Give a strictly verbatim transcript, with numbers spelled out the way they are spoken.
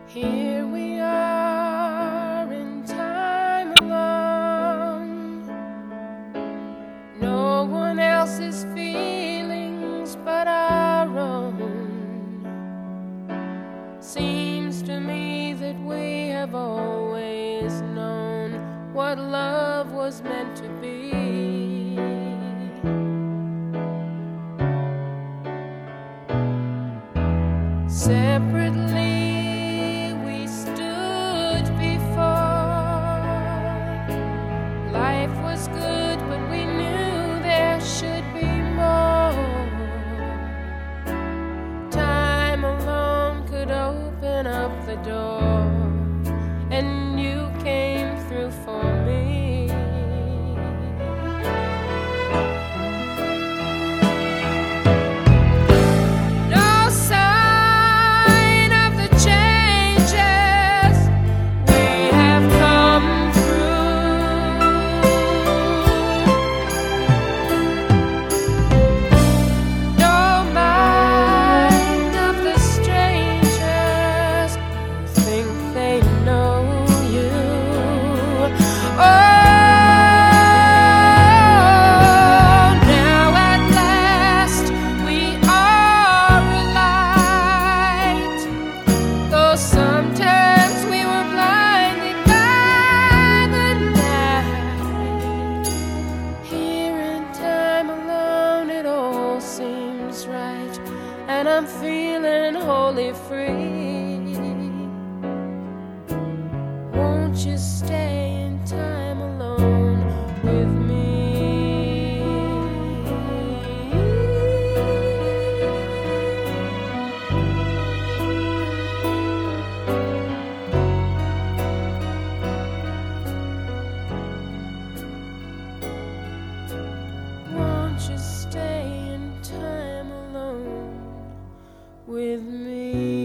Here we are in time alone. No one else's feelings but our own. Seems to me that we have always known what love was meant to be. Separately we stood before. Life was good, but we knew there should be more. Time alone could open up the door, and you came through for me. Sometimes we were blinded by the night. Here in time alone it all seems right, and I'm feeling wholly free. Won't you stay in time alone with me? Just stay in time alone with me.